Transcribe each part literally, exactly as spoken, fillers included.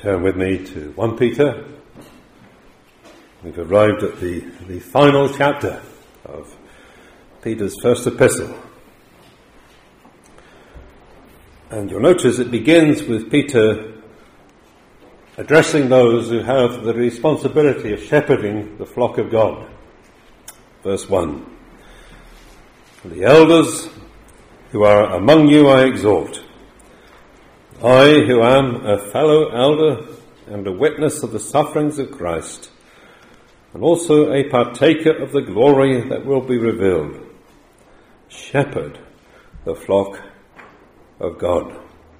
Turn with me to First Peter. We've arrived at the, the final chapter of Peter's first epistle. And you'll notice it begins with Peter addressing those who have the responsibility of shepherding the flock of God. Verse one. The elders who are among you I exhort. I, who am a fellow elder and a witness of the sufferings of Christ, and also a partaker of the glory that will be revealed, shepherd the flock of God.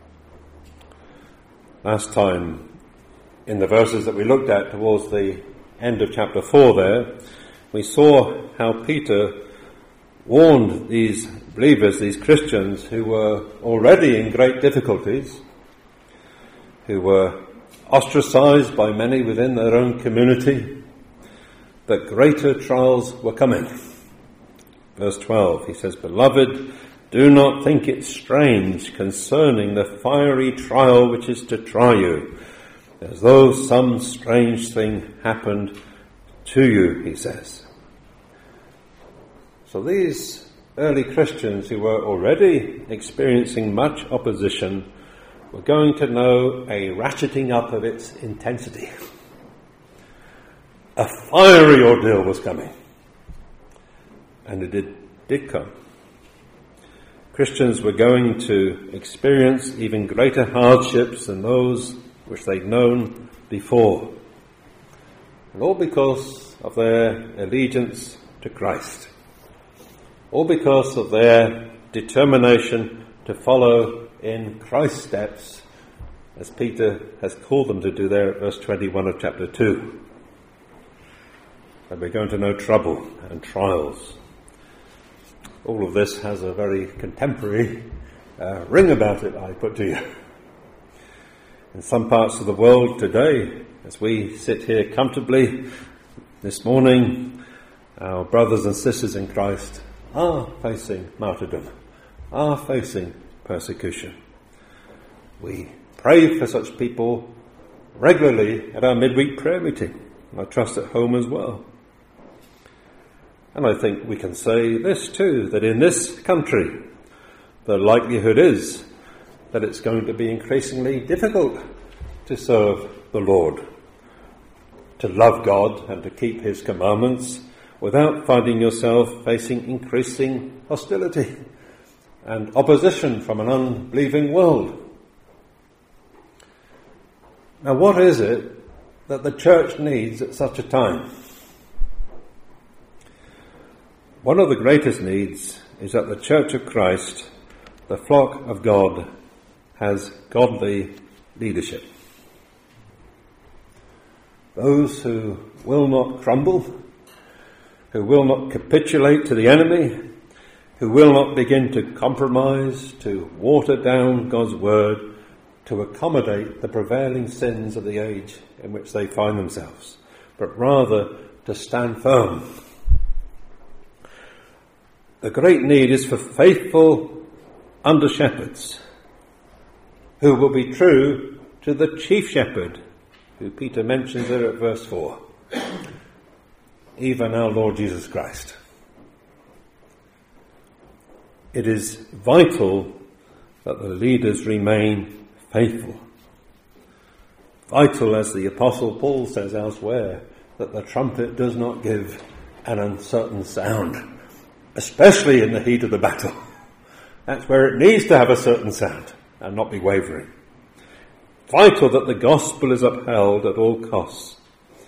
Last time, in the verses that we looked at towards the end of chapter four there, we saw how Peter warned these believers, these Christians who were already in great difficulties, who were ostracized by many within their own community, that greater trials were coming. Verse twelve, he says, Beloved, do not think it strange concerning the fiery trial which is to try you, as though some strange thing happened to you, he says. So these early Christians who were already experiencing much opposition were going to know a ratcheting up of its intensity. A fiery ordeal was coming. And it did, did come. Christians were going to experience even greater hardships than those which they'd known before. And all because of their allegiance to Christ. All because of their determination to follow in Christ's steps, as Peter has called them to do there at verse twenty-one of chapter two. And we're going to know trouble and trials. All of this has a very contemporary uh, ring about it, I put to you. In some parts of the world today, as we sit here comfortably this morning, our brothers and sisters in Christ are facing martyrdom, are facing persecution. We pray for such people regularly at our midweek prayer meeting, and I trust at home as well. And I think we can say this too, that in this country, the likelihood is that it's going to be increasingly difficult to serve the Lord, to love God and to keep his commandments without finding yourself facing increasing hostility and opposition from an unbelieving world. Now, what is it that the church needs at such a time? One of the greatest needs is that the Church of Christ, the flock of God, has godly leadership. Those who will not crumble, who will not capitulate to the enemy, who will not begin to compromise, to water down God's word, to accommodate the prevailing sins of the age in which they find themselves, but rather to stand firm. The great need is for faithful under-shepherds who will be true to the chief shepherd, who Peter mentions there at verse four, even our Lord Jesus Christ. It is vital that the leaders remain faithful. Vital, as the Apostle Paul says elsewhere, that the trumpet does not give an uncertain sound, especially in the heat of the battle. That's where it needs to have a certain sound and not be wavering. Vital that the gospel is upheld at all costs.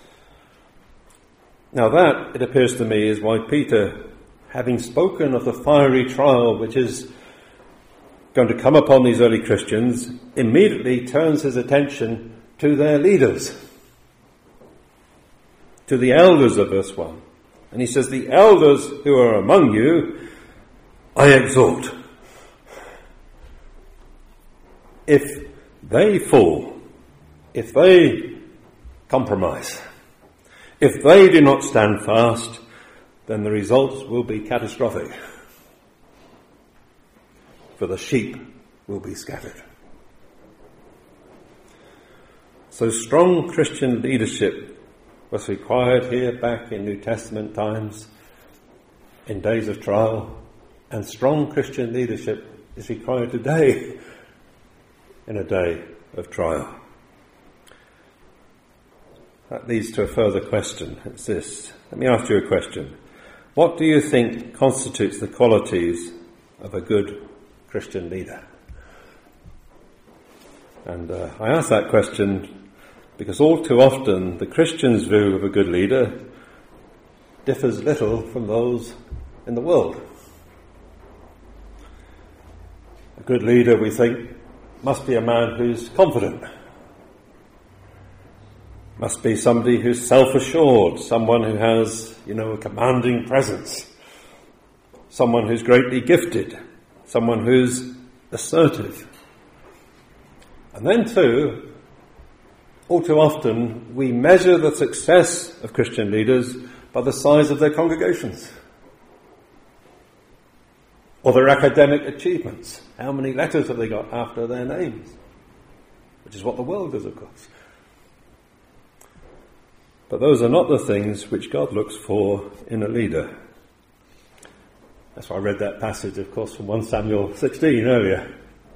Now that, it appears to me, is why Peter, having spoken of the fiery trial which is going to come upon these early Christians, immediately turns his attention to their leaders, to the elders of verse one. And he says, the elders who are among you, I exhort. If they fall, if they compromise, if they do not stand fast, then the results will be catastrophic. For the sheep will be scattered. So strong Christian leadership was required here back in New Testament times, in days of trial, and strong Christian leadership is required today in a day of trial. That leads to a further question. It's this. Let me ask you a question. What do you think constitutes the qualities of a good Christian leader? And uh, I ask that question because all too often the Christian's view of a good leader differs little from those in the world. A good leader, we think, must be a man who's confident. Must be somebody who's self-assured, someone who has, you know, a commanding presence, someone who's greatly gifted, someone who's assertive. And then too, all too often, we measure the success of Christian leaders by the size of their congregations or their academic achievements. How many letters have they got after their names? Which is what the world does, of course. But those are not the things which God looks for in a leader. That's why I read that passage, of course, from First Samuel sixteen earlier.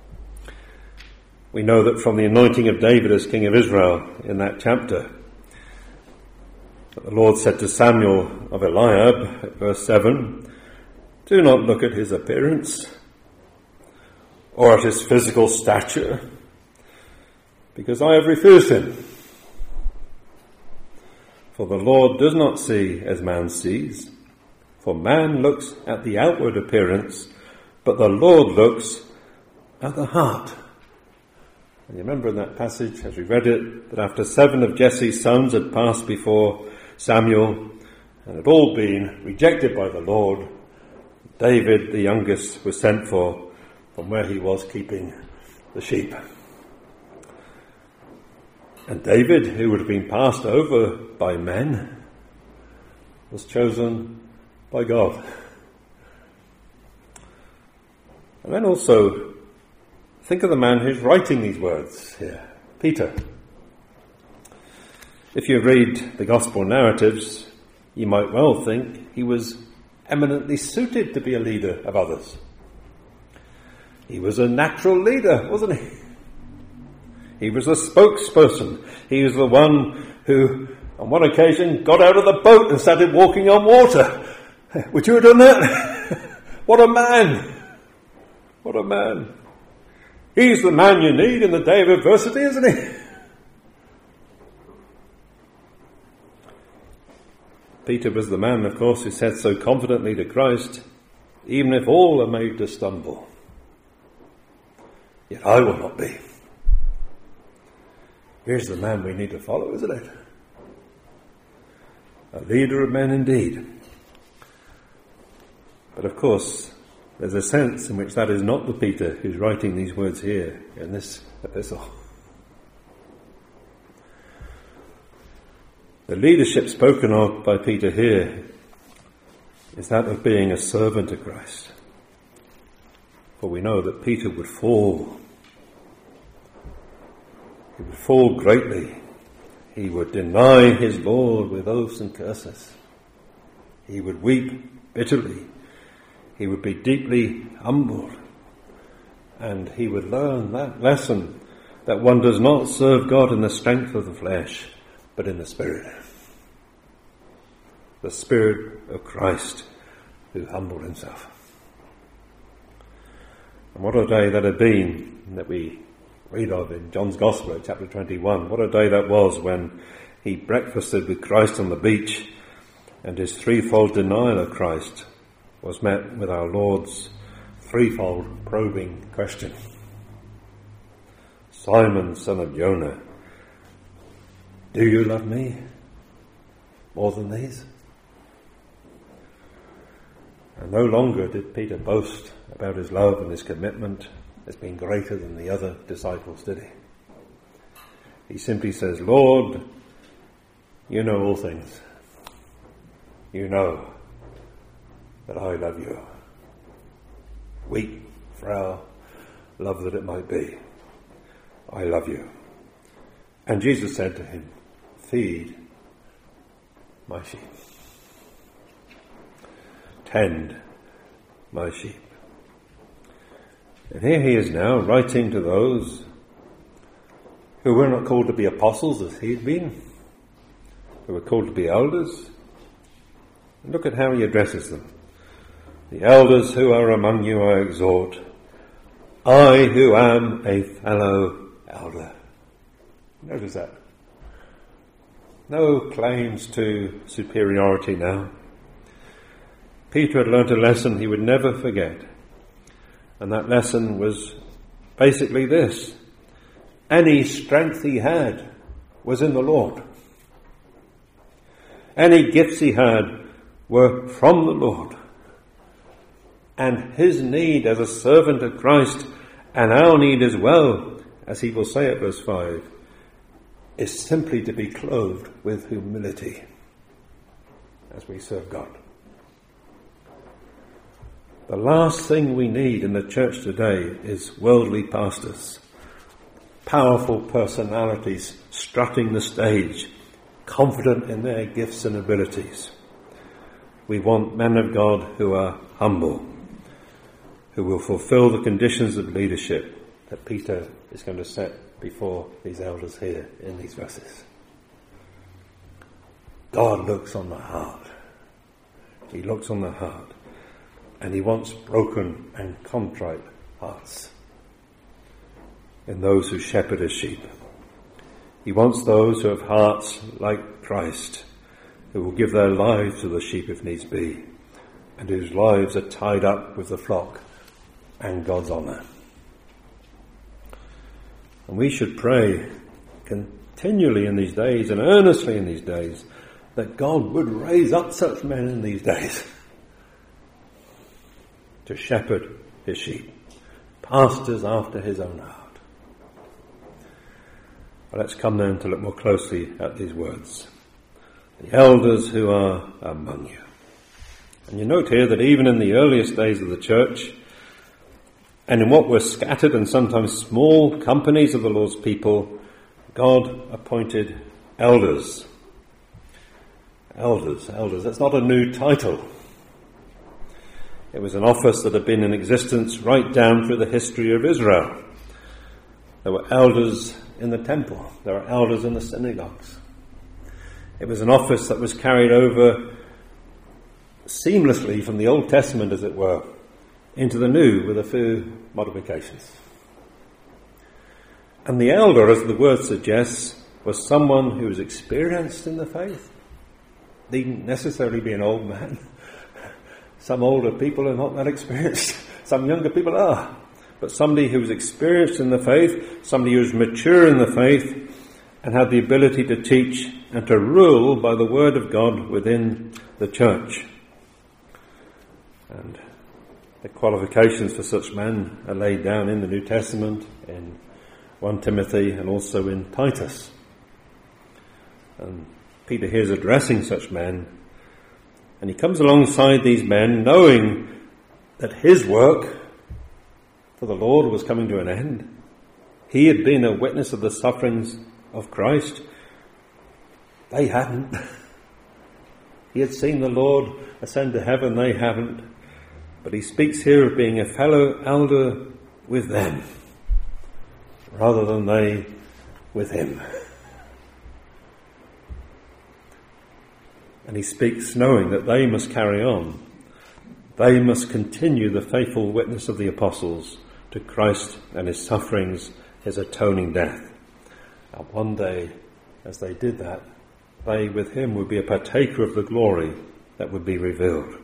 We know that from the anointing of David as king of Israel in that chapter, that the Lord said to Samuel of Eliab, at verse seven, "Do not look at his appearance or at his physical stature, because I have refused him. For the Lord does not see as man sees. For man looks at the outward appearance, but the Lord looks at the heart." And you remember in that passage, as we read it, that after seven of Jesse's sons had passed before Samuel and had all been rejected by the Lord, David, the youngest, was sent for from where he was keeping the sheep. And David, who would have been passed over by men, was chosen by God. And then also, think of the man who's writing these words here, Peter. If you read the gospel narratives, you might well think he was eminently suited to be a leader of others. He was a natural leader, wasn't he? He was a spokesperson. He was the one who, on one occasion, got out of the boat and started walking on water. Would you have done that? What a man! What a man! He's the man you need in the day of adversity, isn't he? Peter was the man, of course, who said so confidently to Christ, "Even if all are made to stumble, yet I will not be." Here's the man we need to follow, isn't it? A leader of men indeed. But of course, there's a sense in which that is not the Peter who's writing these words here in this epistle. The leadership spoken of by Peter here is that of being a servant of Christ. For we know that Peter would fall. He would fall greatly. He would deny his Lord with oaths and curses. He would weep bitterly. He would be deeply humbled. And he would learn that lesson that one does not serve God in the strength of the flesh, but in the Spirit. The Spirit of Christ who humbled himself. And what a day that had been that we read of in John's Gospel, chapter twenty-one. What a day that was when he breakfasted with Christ on the beach, and his threefold denial of Christ was met with our Lord's threefold probing question. "Simon, son of Jonah, do you love me more than these?" And no longer did Peter boast about his love and his commitment as being greater than the other disciples, did he? He simply says, "Lord, you know all things. You know that I love you. Weak, frail, love that it might be. I love you. And Jesus said to him, feed my sheep. Tend my sheep. And here he is now writing to those who were not called to be apostles as he had been, who were called to be elders. And look at how he addresses them. The elders who are among you I exhort, I who am a fellow elder. Notice that. No claims to superiority now. Peter had learnt a lesson he would never forget. And that lesson was basically this. Any strength he had was in the Lord. Any gifts he had were from the Lord. And his need as a servant of Christ, and our need as well, as he will say at verse five, is simply to be clothed with humility as we serve God. The last thing we need in the church today is worldly pastors, powerful personalities strutting the stage, confident in their gifts and abilities. We want men of God who are humble, who will fulfill the conditions of leadership that Peter is going to set before these elders here in these verses. God looks on the heart. He looks on the heart. And he wants broken and contrite hearts in those who shepherd his sheep. He wants those who have hearts like Christ, who will give their lives to the sheep if needs be, and whose lives are tied up with the flock and God's honour. And we should pray continually in these days and earnestly in these days that God would raise up such men in these days to shepherd his sheep, pastors after his own heart. Well, let's come then to look more closely at these words. The elders who are among you. And you note here that even in the earliest days of the church, and in what were scattered and sometimes small companies of the Lord's people, God appointed elders. Elders, elders, that's not a new title. It was an office that had been in existence right down through the history of Israel. There were elders in the temple. There were elders in the synagogues. It was an office that was carried over seamlessly from the Old Testament, as it were, into the New with a few modifications. And the elder, as the word suggests, was someone who was experienced in the faith. Needn't necessarily be an old man. Some older people are not that experienced. Some younger people are. But somebody who was experienced in the faith, somebody who was mature in the faith, and had the ability to teach and to rule by the word of God within the church. And the qualifications for such men are laid down in the New Testament, in First Timothy and also in Titus. And Peter here is addressing such men, and he comes alongside these men knowing that his work for the Lord was coming to an end. He had been a witness of the sufferings of Christ. They hadn't. He had seen the Lord ascend to heaven. They haven't. But he speaks here of being a fellow elder with them rather than they with him. And he speaks knowing that they must carry on. They must continue the faithful witness of the apostles to Christ and his sufferings, his atoning death. And one day, as they did that, they with him would be a partaker of the glory that would be revealed.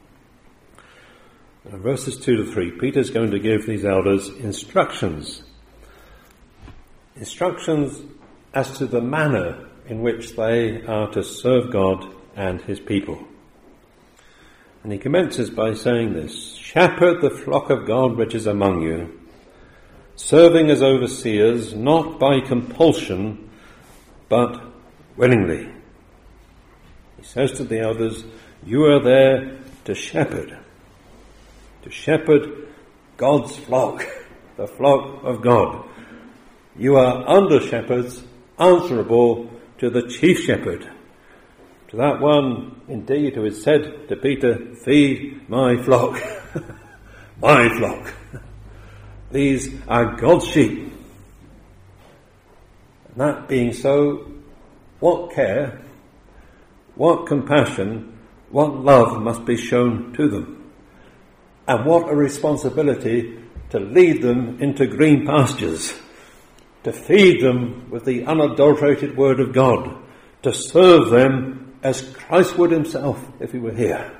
Now, verses two to three, Peter's going to give these elders instructions. Instructions as to the manner in which they are to serve God and his people. And he commences by saying this: shepherd the flock of God which is among you, serving as overseers, not by compulsion, but willingly. He says to the elders, you are there to shepherd. To shepherd God's flock, the flock of God. You are under shepherds answerable to the chief shepherd, to that one indeed who has said to Peter, feed my flock, my flock. These are God's sheep. And that being so, what care, what compassion, what love must be shown to them, and what a responsibility to lead them into green pastures, to feed them with the unadulterated word of God, to serve them as Christ would himself if he were here.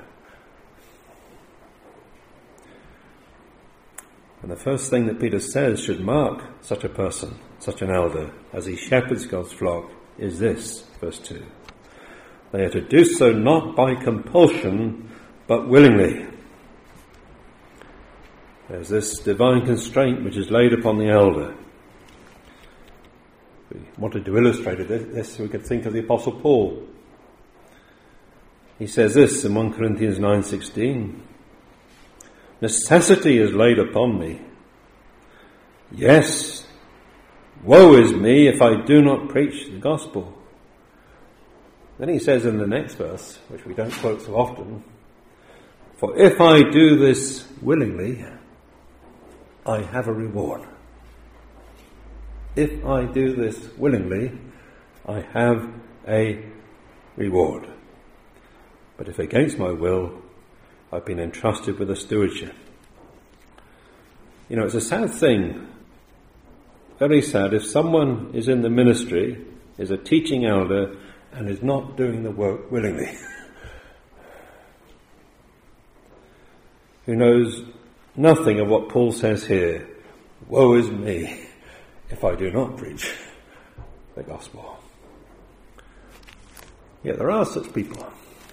And the first thing that Peter says should mark such a person, such an elder, as he shepherds God's flock, is this, verse two. They are to do so not by compulsion, but willingly. There's this divine constraint which is laid upon the elder. If we wanted to illustrate this, we could think of the Apostle Paul. He says this in First Corinthians nine sixteen. Necessity is laid upon me. Yes, woe is me if I do not preach the gospel. Then he says in the next verse, which we don't quote so often, for if I do this willingly, I have a reward. If I do this willingly, I have a reward. But if against my will, I've been entrusted with a stewardship. You know, it's a sad thing, very sad, if someone is in the ministry, is a teaching elder, and is not doing the work willingly. Who knows nothing of what Paul says here. Woe is me if I do not preach the gospel. Yet there are such people.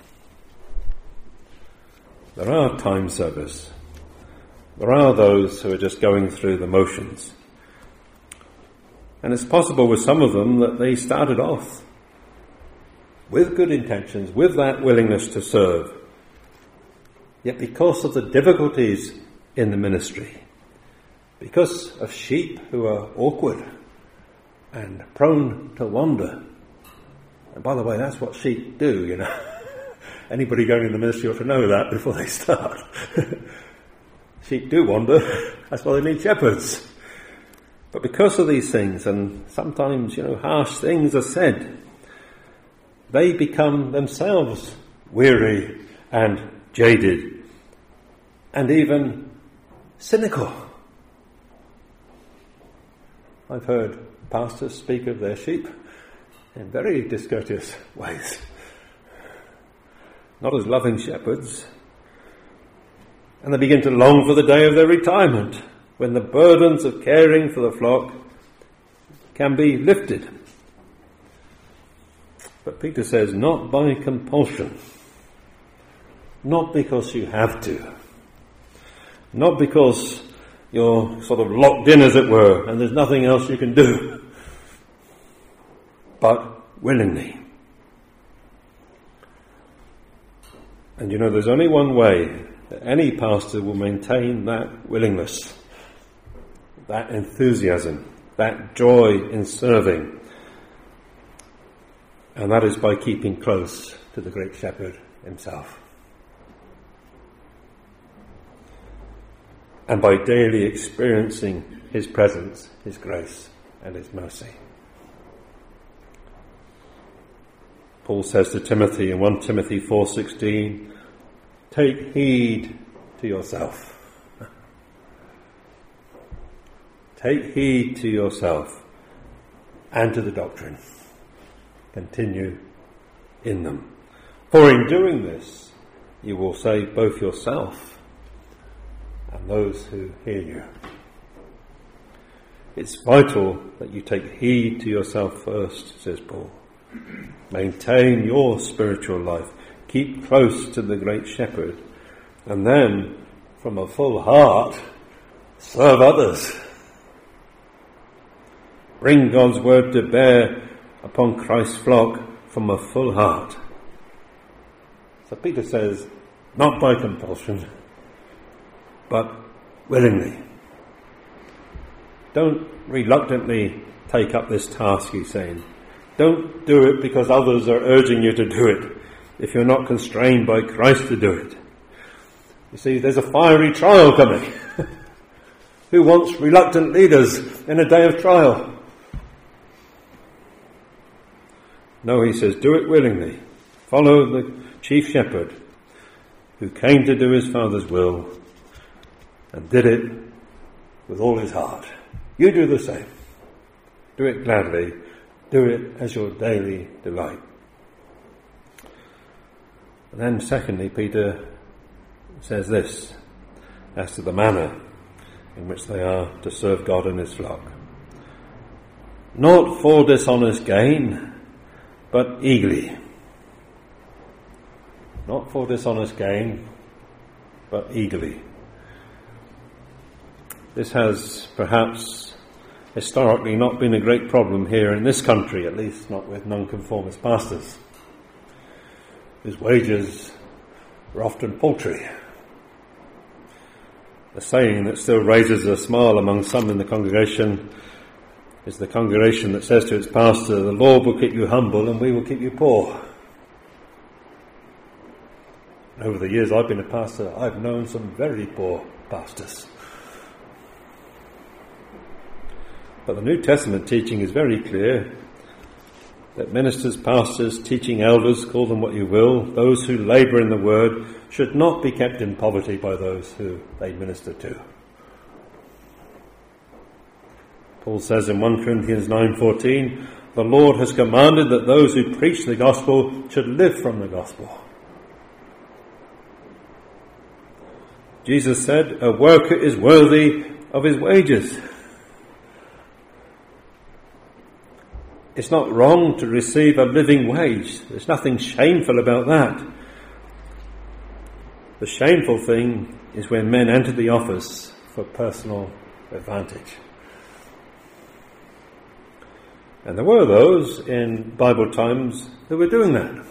There are time servers. There are those who are just going through the motions. And it's possible with some of them that they started off with good intentions, with that willingness to serve. Yet because of the difficulties in the ministry, because of sheep who are awkward and prone to wander, and by the way, that's what sheep do, you know. Anybody going in the ministry ought to know that before they start. Sheep do wander, that's why they need shepherds. But because of these things, and sometimes, you know, harsh things are said, they become themselves weary and jaded and even cynical. I've heard pastors speak of their sheep in very discourteous ways. Not as loving shepherds. And they begin to long for the day of their retirement, when the burdens of caring for the flock can be lifted. But Peter says, not by compulsion. Not because you have to. Not because you're sort of locked in, as it were, and there's nothing else you can do. But willingly. And you know, there's only one way that any pastor will maintain that willingness, that enthusiasm, that joy in serving. And that is by keeping close to the great shepherd himself. And by daily experiencing his presence, his grace, and his mercy. Paul says to Timothy in First Timothy four sixteen, take heed to yourself. Take heed to yourself and to the doctrine. Continue in them. For in doing this, you will save both yourself and those who hear you. It's vital that you take heed to yourself first, says Paul. Maintain your spiritual life. Keep close to the great shepherd. And then, from a full heart, serve others. Bring God's word to bear upon Christ's flock from a full heart. So Peter says, not by compulsion, but willingly. Don't reluctantly take up this task, he's saying. Don't do it because others are urging you to do it, if you're not constrained by Christ to do it. You see, there's a fiery trial coming. Who wants reluctant leaders in a day of trial? No, he says, do it willingly. Follow the chief shepherd who came to do his Father's will and did it with all his heart. You do the same. Do it gladly. Do it as your daily delight. And then secondly, Peter says this as to the manner in which they are to serve God and his flock. Not for dishonest gain, but eagerly. Not for dishonest gain, but eagerly. This has perhaps historically not been a great problem here in this country, at least not with nonconformist pastors, whose wages are often paltry. The saying that still raises a smile among some in the congregation is the congregation that says to its pastor, the Lord will keep you humble and we will keep you poor. Over the years I've been a pastor, I've known some very poor pastors. But the New Testament teaching is very clear that ministers, pastors, teaching elders, call them what you will, those who labour in the word, should not be kept in poverty by those who they minister to. Paul says in First Corinthians nine fourteen, the Lord has commanded that those who preach the gospel should live from the gospel. Jesus said, a worker is worthy of his wages. It's not wrong to receive a living wage. There's nothing shameful about that. The shameful thing is when men enter the office for personal advantage. And there were those in Bible times who were doing that.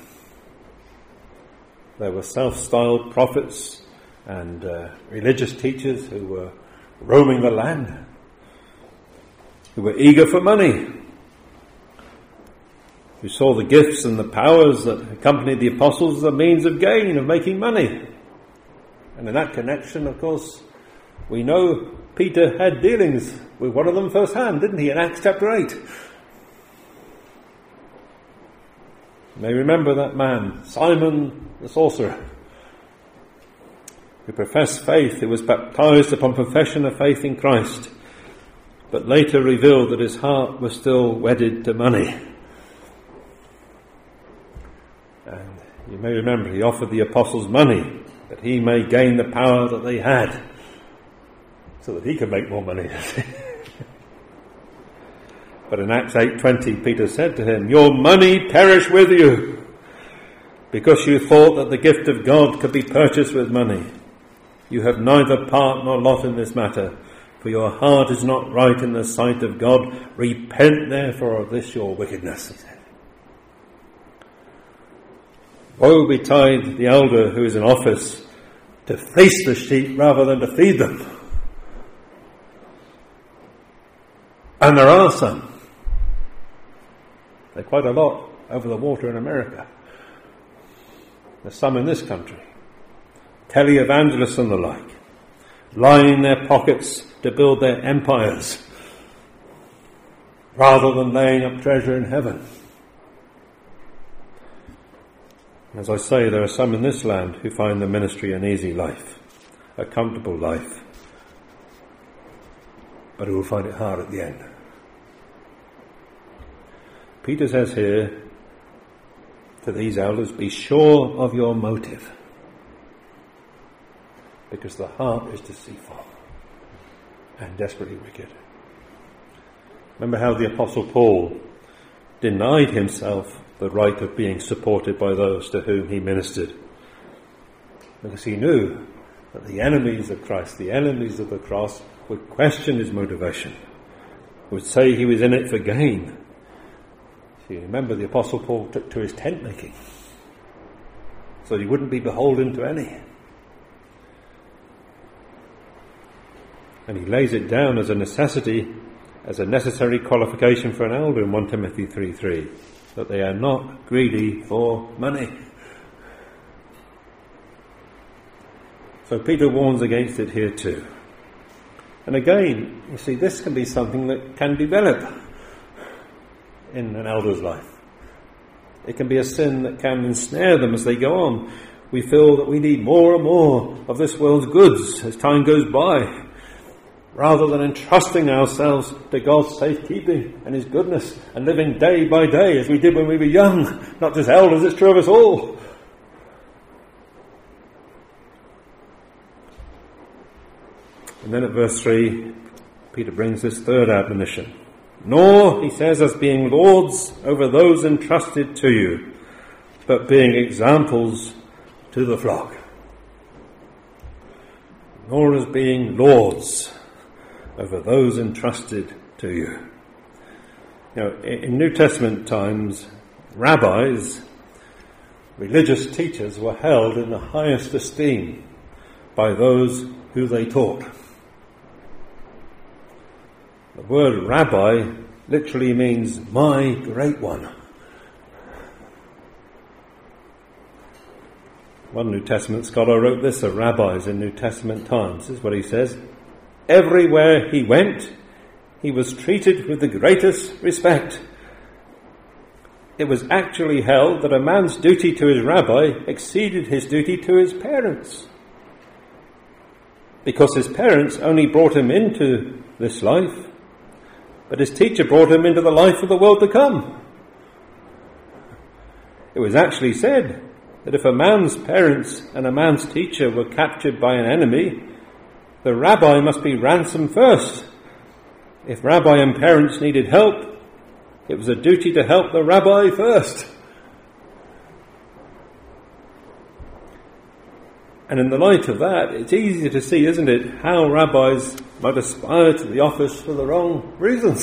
There were self-styled prophets and uh, religious teachers who were roaming the land, who were eager for money, who saw the gifts and the powers that accompanied the apostles as a means of gain, of making money. And in that connection, of course, we know Peter had dealings with one of them firsthand, didn't he, in Acts chapter eight? You may remember that man, Simon the sorcerer, who professed faith, who was baptized upon profession of faith in Christ, but later revealed that his heart was still wedded to money. And you may remember he offered the apostles money that he may gain the power that they had, so that he could make more money. But in Acts eight twenty, Peter said to him, your money perish with you, because you thought that the gift of God could be purchased with money. You have neither part nor lot in this matter, for your heart is not right in the sight of God. Repent therefore of this your wickedness, he said. Woe betide the elder who is in office to fleece the sheep rather than to feed them. And there are some. They're quite a lot over the water in America. There's some in this country. Televangelists and the like, lining their pockets to build their empires rather than laying up treasure in heaven. As I say, there are some in this land who find the ministry an easy life, a comfortable life, but who will find it hard at the end. Peter says here to these elders, be sure of your motive, because the heart is deceitful and desperately wicked. Remember how the Apostle Paul denied himself the right of being supported by those to whom he ministered, because he knew that the enemies of Christ, the enemies of the cross, would question his motivation, would say he was in it for gain. So you remember the Apostle Paul took to his tent making, so he wouldn't be beholden to any. And he lays it down as a necessity as a necessary qualification for an elder in First Timothy three three, that they are not greedy for money. So Peter warns against it here too. And again, you see, this can be something that can develop in an elder's life. It can be a sin that can ensnare them as they go on. We feel that we need more and more of this world's goods as time goes by, rather than entrusting ourselves to God's safekeeping and His goodness and living day by day as we did when we were young. Not just elders, it's true of us all. And then at verse three, Peter brings this third admonition. Nor, he says, as being lords over those entrusted to you, but being examples to the flock. Nor as being lords over those entrusted to you. You know, in New Testament times, rabbis, religious teachers, were held in the highest esteem by those who they taught. The word rabbi literally means my great one. One New Testament scholar wrote this of rabbis in New Testament times. This is what he says. Everywhere he went, he was treated with the greatest respect. It was actually held that a man's duty to his rabbi exceeded his duty to his parents, because his parents only brought him into this life, but his teacher brought him into the life of the world to come. It was actually said that if a man's parents and a man's teacher were captured by an enemy, the rabbi must be ransomed first. If rabbi and parents needed help, it was a duty to help the rabbi first. And in the light of that, it's easy to see, isn't it, how rabbis might aspire to the office for the wrong reasons,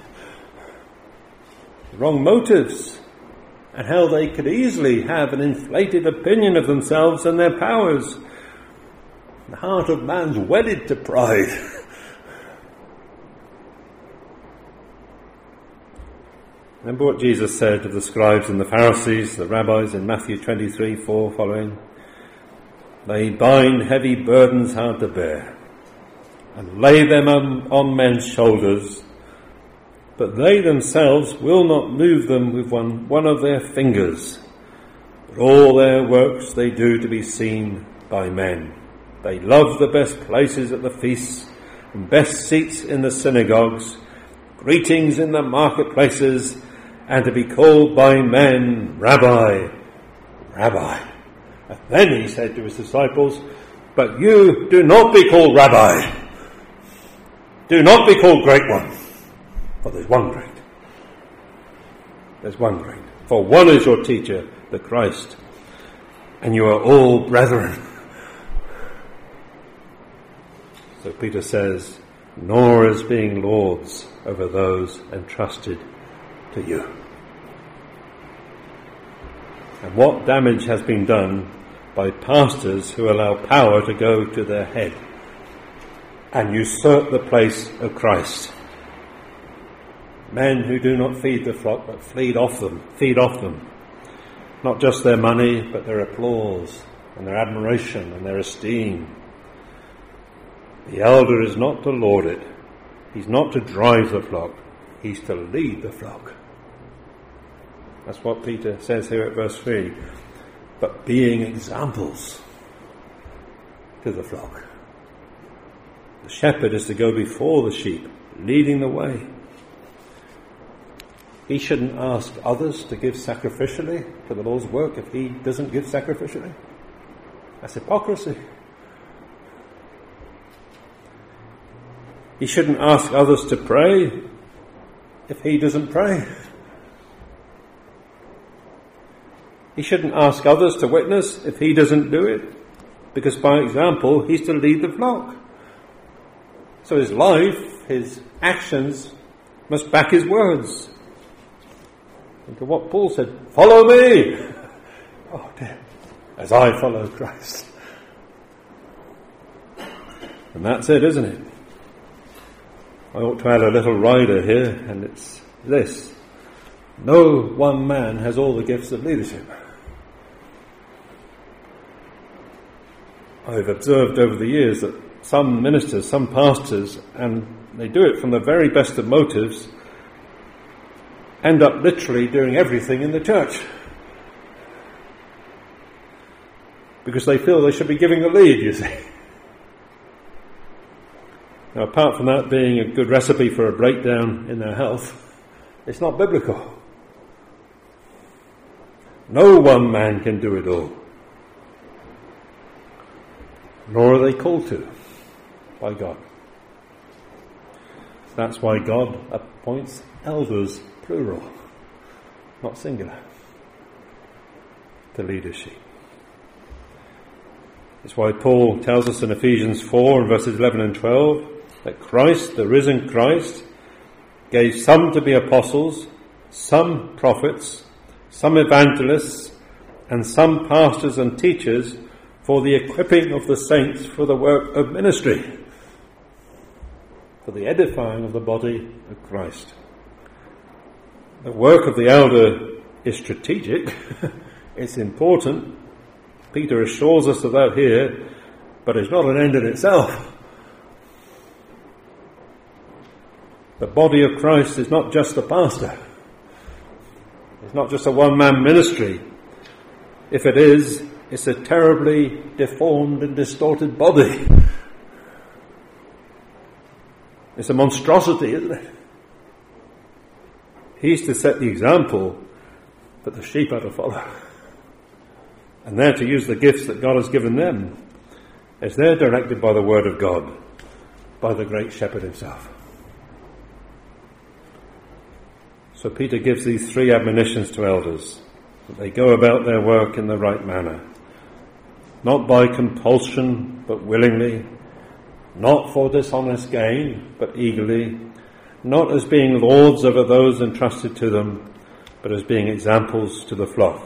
the wrong motives, and how they could easily have an inflated opinion of themselves and their powers. The heart of man's wedded to pride. Remember what Jesus said of the scribes and the Pharisees, the rabbis, in Matthew twenty-three four following? They bind heavy burdens hard to bear and lay them on, on men's shoulders, but they themselves will not move them with one, one of their fingers. But all their works they do to be seen by men. They love the best places at the feasts and best seats in the synagogues, greetings in the marketplaces, and to be called by men, Rabbi, Rabbi. And then he said to his disciples, but you do not be called Rabbi. Do not be called Great One. For there's one great. There's one great. For one is your teacher, the Christ. And you are all brethren. So Peter says, nor as being lords over those entrusted to you. And what damage has been done by pastors who allow power to go to their head and usurp the place of Christ. Men who do not feed the flock but feed off them, feed off them. Not just their money, but their applause and their admiration and their esteem. The elder is not to lord it. He's not to drive the flock. He's to lead the flock. That's what Peter says here at verse three. But being examples to the flock. The shepherd is to go before the sheep, leading the way. He shouldn't ask others to give sacrificially to the Lord's work if he doesn't give sacrificially. That's hypocrisy. He shouldn't ask others to pray if he doesn't pray. He shouldn't ask others to witness if he doesn't do it, because by example he's to lead the flock. So his life, his actions must back his words. Think of what Paul said, follow me! Oh dear, as I follow Christ. And that's it, isn't it? I ought to add a little rider here, and it's this. No one man has all the gifts of leadership. I've observed over the years that some ministers, some pastors, and they do it from the very best of motives, end up literally doing everything in the church. Because they feel they should be giving the lead, you see. Now, apart from that being a good recipe for a breakdown in their health, it's not biblical. No one man can do it all. Nor are they called to by God. That's why God appoints elders, plural, not singular, to lead his sheep. It's why Paul tells us in Ephesians four and verses eleven and twelve that Christ, the risen Christ, gave some to be apostles, some prophets, some evangelists, and some pastors and teachers for the equipping of the saints for the work of ministry, for the edifying of the body of Christ. The work of the elder is strategic. It's important. Peter assures us of that here, but it's not an end in itself. The body of Christ is not just the pastor. It's not just a one-man ministry. If it is, it's a terribly deformed and distorted body. It's a monstrosity, isn't it? He's to set the example, but the sheep are to follow. And they're to use the gifts that God has given them as they're directed by the Word of God, by the great shepherd himself. So Peter gives these three admonitions to elders, that they go about their work in the right manner, not by compulsion, but willingly, not for dishonest gain, but eagerly, not as being lords over those entrusted to them, but as being examples to the flock.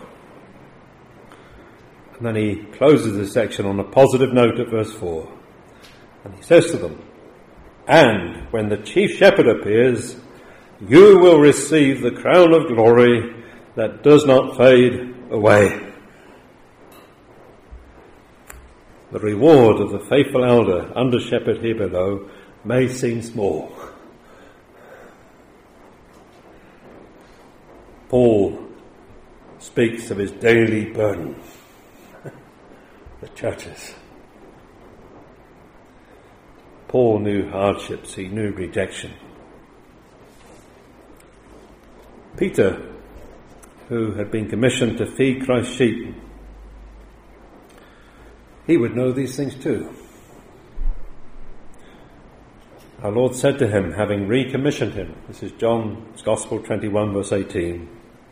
And then he closes this section on a positive note at verse four. And he says to them, "And when the chief shepherd appears, you will receive the crown of glory that does not fade away." The reward of the faithful elder under shepherd here below may seem small. Paul speaks of his daily burden, the churches. Paul knew hardships, he knew rejection. Peter, who had been commissioned to feed Christ's sheep, he would know these things too. Our Lord said to him, having recommissioned him, this is John's Gospel twenty-one verse eighteen,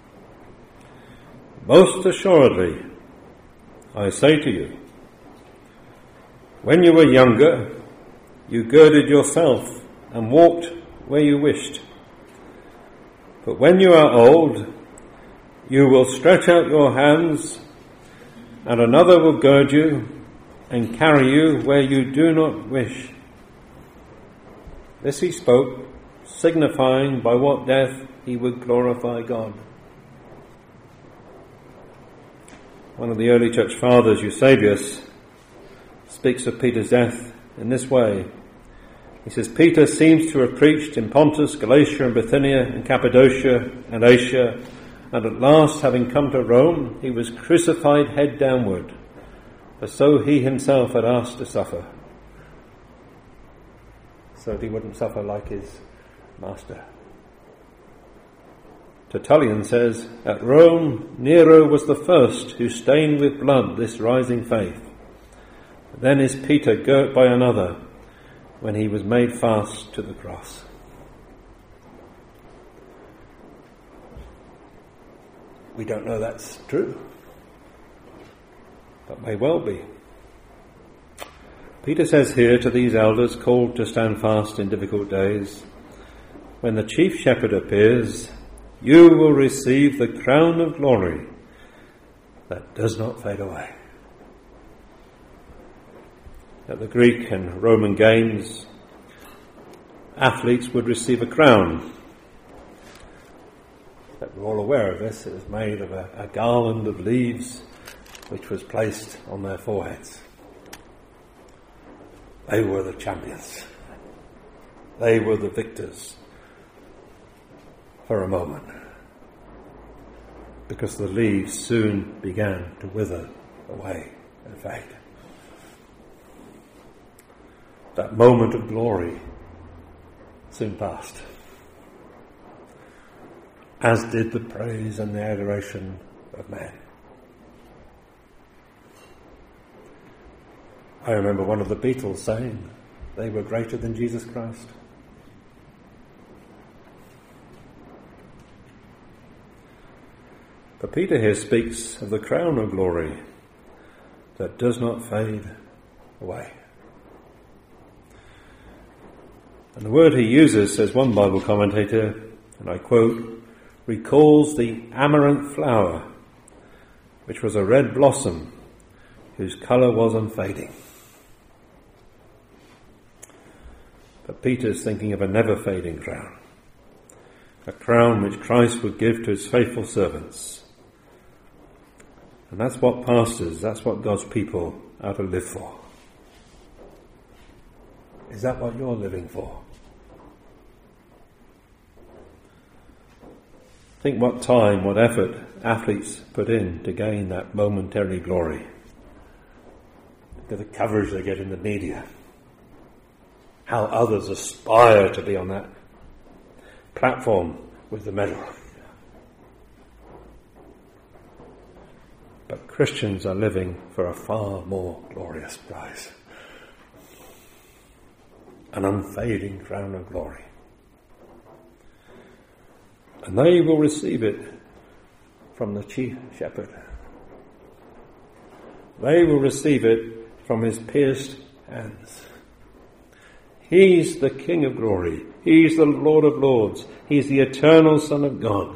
"Most assuredly, I say to you, when you were younger, you girded yourself and walked where you wished. But when you are old, you will stretch out your hands, and another will gird you and carry you where you do not wish." This he spoke, signifying by what death he would glorify God. One of the early church fathers, Eusebius, speaks of Peter's death in this way. He says, "Peter seems to have preached in Pontus, Galatia and Bithynia and Cappadocia and Asia, and at last, having come to Rome, he was crucified head downward, for so he himself had asked to suffer, so that he wouldn't suffer like his master." Tertullian says, "At Rome, Nero was the first who stained with blood this rising faith. Then is Peter girt by another, when he was made fast to the cross." We don't know that's true, but may well be. Peter says here to these elders called to stand fast in difficult days, "When the chief shepherd appears, you will receive the crown of glory that does not fade away." At the Greek and Roman games, athletes would receive a crown. But we're all aware of this. It was made of a, a garland of leaves which was placed on their foreheads. They were the champions. They were the victors for a moment, because the leaves soon began to wither away and fade. That moment of glory soon passed, as did the praise and the adoration of men. I remember one of the Beatles saying they were greater than Jesus Christ. But Peter here speaks of the crown of glory that does not fade away. And the word he uses, says one Bible commentator, and I quote, recalls the amaranth flower, which was a red blossom whose colour was unfading. But Peter's thinking of a never-fading crown, a crown which Christ would give to his faithful servants. And that's what pastors, that's what God's people are to live for. Is that what you're living for? Think what time, what effort athletes put in to gain that momentary glory. Look at the coverage they get in the media. How others aspire to be on that platform with the medal. But Christians are living for a far more glorious prize. An unfading crown of glory. And they will receive it from the chief shepherd. They will receive it from his pierced hands. He's the King of glory. He's the Lord of lords. He's the eternal Son of God.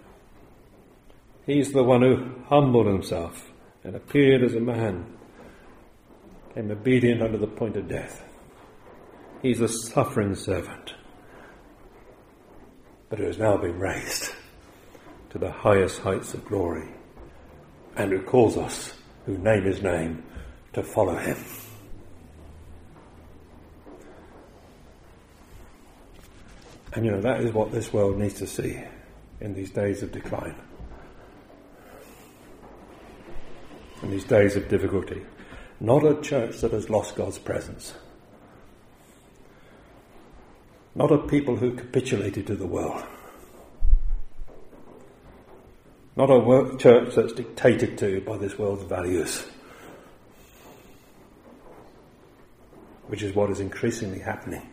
He's the one who humbled himself and appeared as a man, became obedient unto the point of death. He's a suffering servant, but who has now been raised to the highest heights of glory, and who calls us, who name his name, to follow him. And you know, that is what this world needs to see in these days of decline. In these days of difficulty. Not a church that has lost God's presence. Not a people who capitulated to the world. Not a work church that's dictated to by this world's values. Which is what is increasingly happening.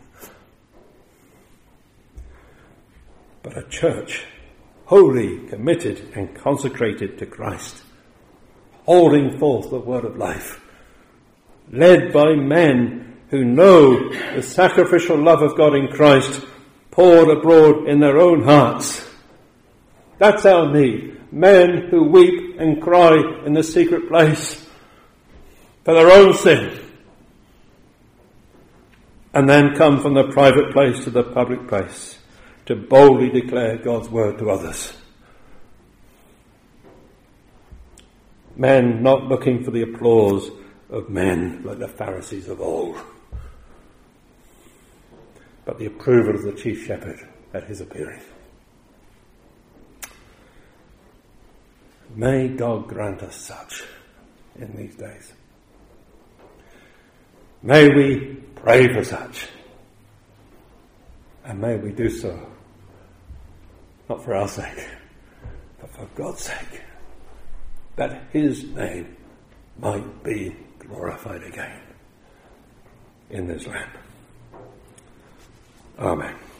But a church wholly committed and consecrated to Christ, holding forth the word of life, led by men who know the sacrificial love of God in Christ poured abroad in their own hearts. That's our need. Men who weep and cry in the secret place for their own sin, and then come from the private place to the public place to boldly declare God's word to others. Men not looking for the applause of men like the Pharisees of old, but the approval of the chief shepherd at his appearing. May God grant us such in these days. May we pray for such. And may we do so, not for our sake, but for God's sake, that his name might be glorified again in this land. Amen.